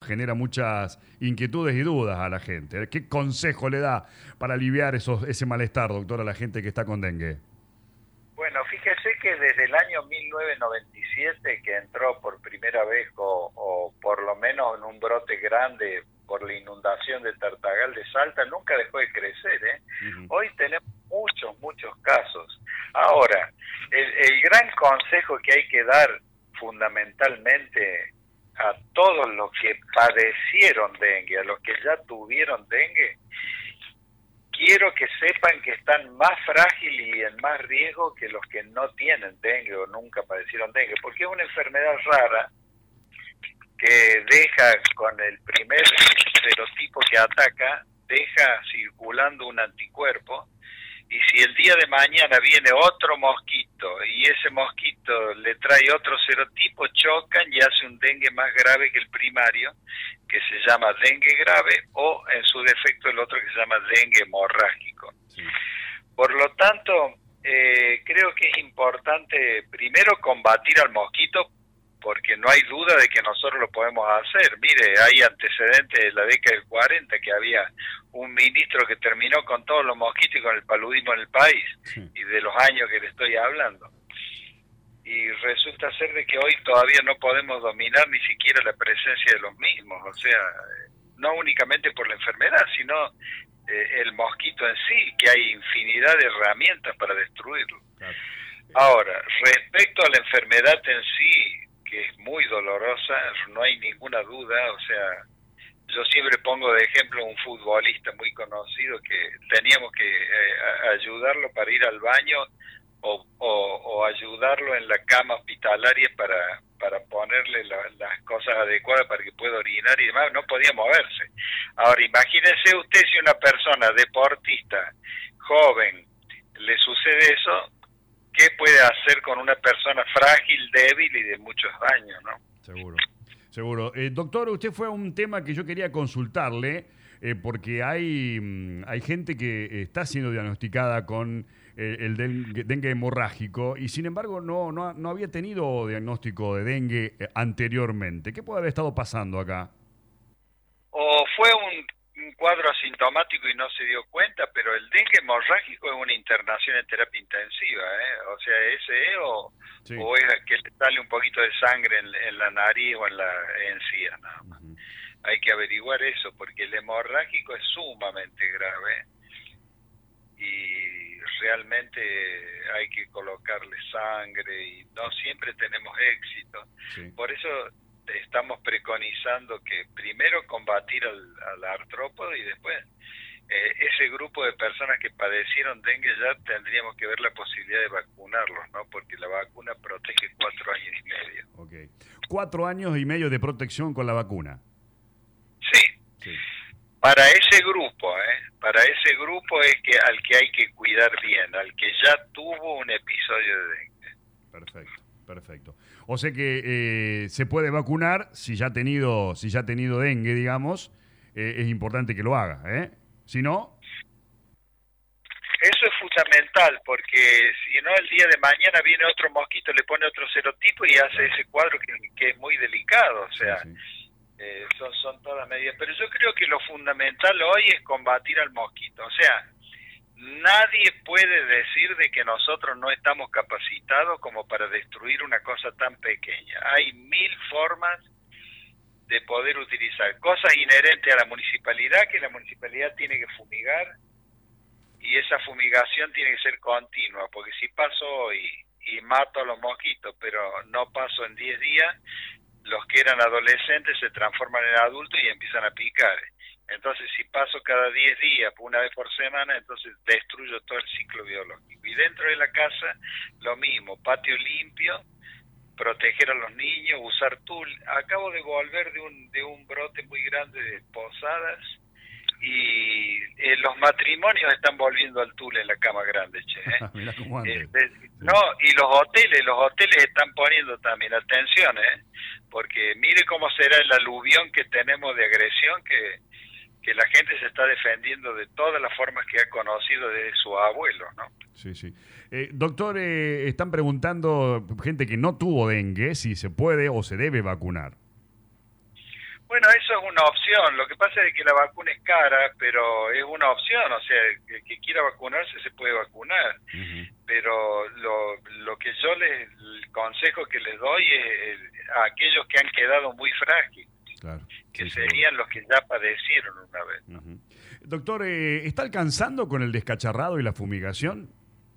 genera muchas inquietudes y dudas a la gente. ¿Qué consejo le da para aliviar ese malestar, doctor, a la gente que está con dengue? Bueno, fíjese que desde el año 1997 que entró por primera vez o por lo menos en un brote grande por la inundación de Tartagal de Salta, nunca dejó de crecer, ¿eh? Hoy tenemos muchos casos. Ahora, el gran consejo que hay que dar fundamentalmente a todos los que padecieron dengue, a los que ya tuvieron dengue, quiero que sepan que están más frágiles y en más riesgo que los que no tienen dengue o nunca padecieron dengue, porque es una enfermedad rara que deja con el primer serotipo que ataca, deja circulando un anticuerpo, y si el día de mañana viene otro mosquito y ese mosquito le trae otro serotipo, chocan y hace un dengue más grave que el primario, que se llama dengue grave, o en su defecto el otro que se llama dengue hemorrágico. Sí. Por lo tanto, creo que es importante primero combatir al mosquito, porque no hay duda de que nosotros lo podemos hacer. Mire, hay antecedentes de la década del 40 que había un ministro que terminó con todos los mosquitos y con el paludismo en el país, y de los años que le estoy hablando. Y resulta ser de que hoy todavía no podemos dominar ni siquiera la presencia de los mismos, o sea, no únicamente por la enfermedad, sino el mosquito en sí, que hay infinidad de herramientas para destruirlo. Claro. Ahora, respecto a la enfermedad en sí, que es muy dolorosa, no hay ninguna duda, o sea, yo siempre pongo de ejemplo un futbolista muy conocido que teníamos que ayudarlo para ir al baño o ayudarlo en la cama hospitalaria para ponerle las cosas adecuadas para que pueda orinar y demás, no podía moverse. Ahora, imagínense usted si una persona deportista, joven, le sucede eso, ¿qué puede hacer con una persona frágil, débil y de muchos años, no? Seguro, seguro. Doctor, usted fue a un tema que yo quería consultarle, porque hay gente que está siendo diagnosticada con el dengue hemorrágico y sin embargo no había tenido diagnóstico de dengue anteriormente. ¿Qué puede haber estado pasando acá? O fue un cuadro asintomático y no se dio cuenta, pero el dengue hemorrágico es una internación en terapia intensiva, ¿eh? O sea, ese es o es que le sale un poquito de sangre en la nariz o en la encía, nada más. Hay que averiguar eso, porque el hemorrágico es sumamente grave y realmente hay que colocarle sangre y no siempre tenemos éxito. Sí. Por eso estamos preconizando que primero combatir al artrópodo y después ese grupo de personas que padecieron dengue ya tendríamos que ver la posibilidad de vacunarlos, ¿no? Porque la vacuna protege 4 años y medio. Okay. 4 años y medio de protección con la vacuna. Sí. Para ese grupo, es que al que hay que cuidar bien, al que ya tuvo un episodio de dengue. Perfecto. O sea que se puede vacunar si ya ha tenido dengue, digamos, es importante que lo haga, ¿eh? Si no... Eso es fundamental, porque si no el día de mañana viene otro mosquito, le pone otro serotipo y hace ese cuadro que es muy delicado, o sea... Sí. Son todas medidas, pero yo creo que lo fundamental hoy es combatir al mosquito, o sea, nadie puede decir de que nosotros no estamos capacitados como para destruir una cosa tan pequeña. Hay 1000 formas de poder utilizar cosas inherentes a la municipalidad, que la municipalidad tiene que fumigar, y esa fumigación tiene que ser continua, porque si paso hoy y mato a los mosquitos, pero no paso en 10 días, los que eran adolescentes se transforman en adultos y empiezan a picar. Entonces, si paso cada 10 días, una vez por semana, entonces destruyo todo el ciclo biológico. Y dentro de la casa, lo mismo, patio limpio, proteger a los niños, usar tul. Acabo de volver de un brote muy grande de posadas y los matrimonios están volviendo al tul en la cama grande, che. Mirá cómo antes. No, y los hoteles están poniendo también atención, porque mire cómo será el aluvión que tenemos de agresión, que la gente se está defendiendo de todas las formas que ha conocido desde su abuelo, ¿no? Sí. Doctor, están preguntando gente que no tuvo dengue si se puede o se debe vacunar. Bueno, eso es una opción. Lo que pasa es que la vacuna es cara, pero es una opción. O sea, el que quiera vacunarse se puede vacunar. Pero lo que yo el consejo que les doy es a aquellos que han quedado muy frágiles, Claro. que Sí, serían los que ya padecieron una vez, ¿no? Doctor, ¿está alcanzando con el descacharrado y la fumigación?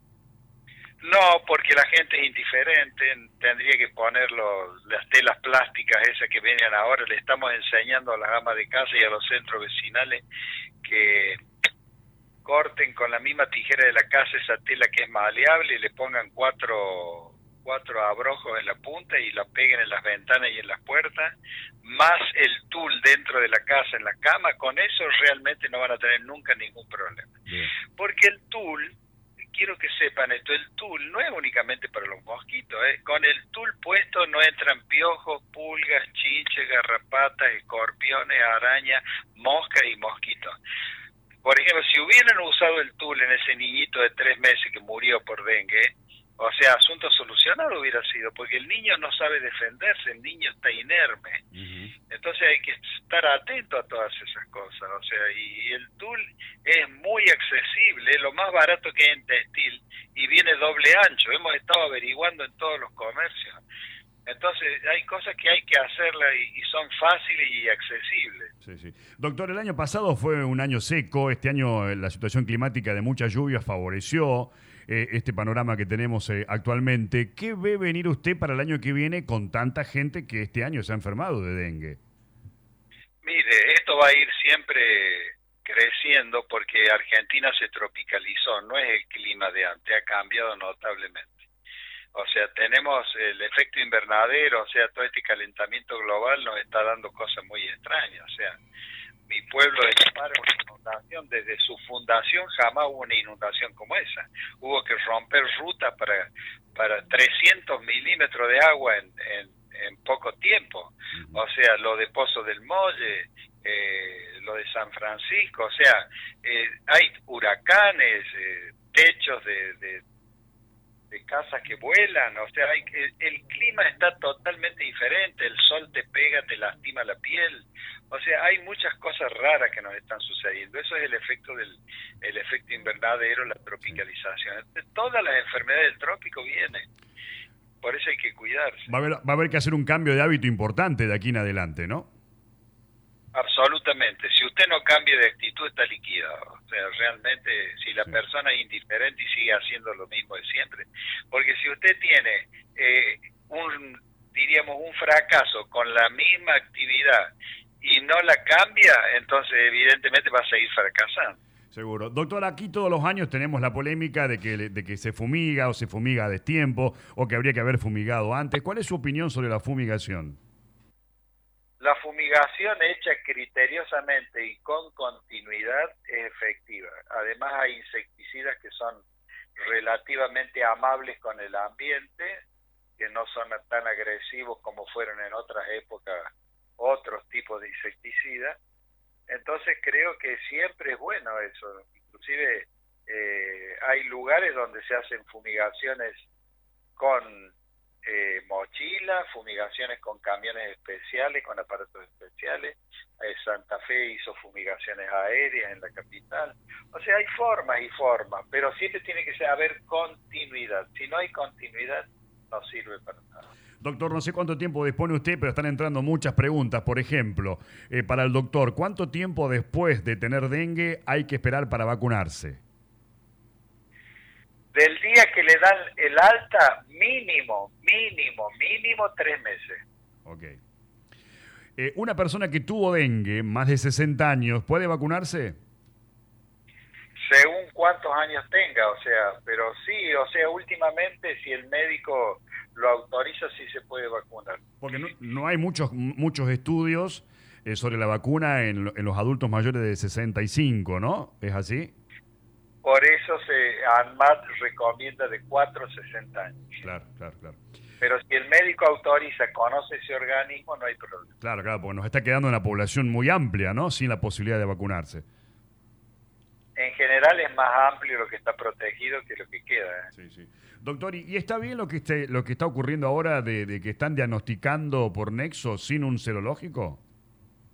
No, porque la gente es indiferente, tendría que poner las telas plásticas esas que vienen ahora. Le estamos enseñando a las amas de casa y a los centros vecinales que corten con la misma tijera de la casa esa tela que es maleable y le pongan cuatro abrojos en la punta y la peguen en las ventanas y en las puertas, más el tul dentro de la casa, en la cama. Con eso realmente no van a tener nunca ningún problema. Bien. Porque el tul, quiero que sepan esto, el tul no es únicamente para los mosquitos, con el tul puesto no entran piojos, pulgas, chinches, garrapatas, escorpiones, arañas, moscas y mosquitos. Por ejemplo, si hubieran usado el tul en ese niñito de 3 meses que murió por dengue, o sea, asunto solucionado hubiera sido, porque el niño no sabe defenderse, el niño está inerme. Entonces hay que estar atento a todas esas cosas. O sea, y el tul es muy accesible, es lo más barato que hay en textil y viene doble ancho. Hemos estado averiguando en todos los comercios. Entonces hay cosas que hay que hacerlas y son fáciles y accesibles. Sí, sí. Doctor, el año pasado fue un año seco, este año la situación climática de muchas lluvias favoreció este panorama que tenemos actualmente. ¿Qué ve venir usted para el año que viene con tanta gente que este año se ha enfermado de dengue? Mire, esto va a ir siempre creciendo porque Argentina se tropicalizó, no es el clima de antes, ha cambiado notablemente. O sea, tenemos el efecto invernadero, o sea, todo este calentamiento global nos está dando cosas muy extrañas. O sea, mi pueblo de Chapar es una inundación, desde su fundación jamás hubo una inundación como esa. Hubo que romper rutas para 300 milímetros de agua en poco tiempo. O sea, lo de Pozo del Molle, lo de San Francisco, o sea, hay huracanes, techos de casas que vuelan, o sea, el clima está totalmente diferente, el sol te pega, te lastima la piel, o sea, hay muchas cosas raras que nos están sucediendo. Eso es el efecto el efecto invernadero, la tropicalización. Todas las enfermedades del trópico vienen, por eso hay que cuidarse. Va a haber que hacer un cambio de hábito importante de aquí en adelante, ¿no? Absolutamente. Si usted no cambia de actitud, está liquidado. O sea, realmente, si la persona es indiferente y sigue haciendo lo mismo de siempre. Porque si usted tiene diríamos, un fracaso con la misma actividad y no la cambia, entonces evidentemente va a seguir fracasando. Seguro. Doctor, aquí todos los años tenemos la polémica de que se fumiga o se fumiga a destiempo o que habría que haber fumigado antes. ¿Cuál es su opinión sobre la fumigación? La fumigación hecha criteriosamente y con continuidad es efectiva. Además hay insecticidas que son relativamente amables con el ambiente, que no son tan agresivos como fueron en otras épocas otros tipos de insecticidas. Entonces creo que siempre es bueno eso. Inclusive hay lugares donde se hacen fumigaciones con mochilas, fumigaciones con camiones especiales, con aparatos especiales. Santa Fe hizo fumigaciones aéreas en la capital. O sea, hay formas y formas, pero siempre tiene que haber continuidad. Si no hay continuidad, no sirve para nada. Doctor, no sé cuánto tiempo dispone usted, pero están entrando muchas preguntas. Por ejemplo, para el doctor, ¿cuánto tiempo después de tener dengue hay que esperar para vacunarse? Del día que le dan el alta, mínimo 3 meses. Ok. ¿Una persona que tuvo dengue, más de 60 años, puede vacunarse? Según cuántos años tenga, o sea, pero sí, o sea, últimamente si el médico lo autoriza, sí se puede vacunar. Porque no hay muchos estudios sobre la vacuna en los adultos mayores de 65, ¿no? ¿Es así? Por eso ANMAT recomienda de 4 a 60 años. Claro. Pero si el médico autoriza, conoce ese organismo, no hay problema. Claro, porque nos está quedando una población muy amplia, ¿no? Sin la posibilidad de vacunarse. En general es más amplio lo que está protegido que lo que queda. Sí. Doctor, ¿y está bien lo que está ocurriendo ahora de que están diagnosticando por nexo sin un serológico?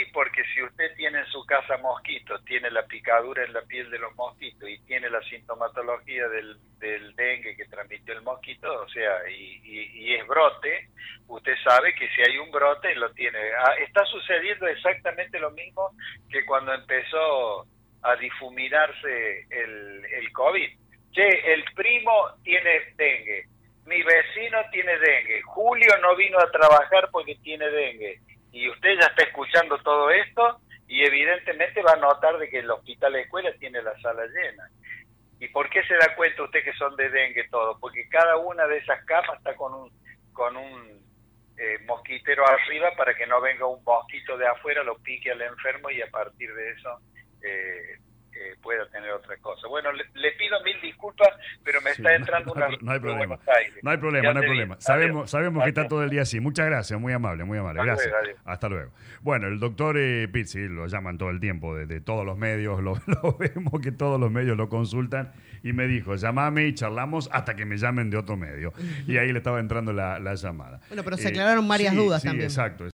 porque si usted tiene en su casa mosquitos, tiene la picadura en la piel de los mosquitos y tiene la sintomatología del dengue que transmitió el mosquito, o sea, y es brote, usted sabe que si hay un brote lo tiene. Está sucediendo exactamente lo mismo que cuando empezó a difuminarse el COVID. Che, el primo tiene dengue, mi vecino tiene dengue, Julio no vino a trabajar porque tiene dengue. Y usted ya está escuchando todo esto y evidentemente va a notar de que el hospital de escuela tiene la sala llena. ¿Y por qué se da cuenta usted que son de dengue todo? Porque cada una de esas camas está con un mosquitero arriba para que no venga un mosquito de afuera, lo pique al enfermo y a partir de eso pueda tener otra cosa. Bueno, le pido mil disculpas, pero me está entrando no hay problema. No hay problema. Sabemos que está todo el día así. Muchas gracias, muy amable. Gracias. Hasta luego. Bueno, el doctor Pizzi, lo llaman todo el tiempo de todos los medios, lo vemos que todos los medios lo consultan y me dijo, llamame y charlamos hasta que me llamen de otro medio. Y ahí le estaba entrando la llamada. Bueno, pero se aclararon varias dudas también. Exacto.